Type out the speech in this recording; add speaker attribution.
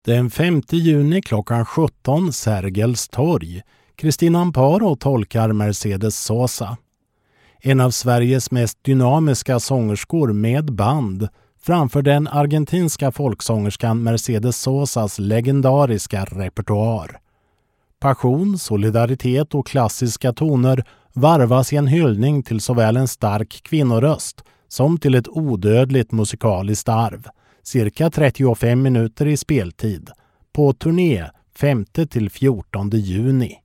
Speaker 1: Den 5 juni klockan 17 Sergels torg. Kristina Amparo tolkar Mercedes Sosa. En av Sveriges mest dynamiska sångerskor med band framför den argentinska folksångerskan Mercedes Sosas legendariska repertoar. Passion, solidaritet och klassiska toner varvas i en hyllning till såväl en stark kvinnoröst som till ett odödligt musikaliskt arv. Cirka 35 minuter i speltid. På turné 5-14 juni.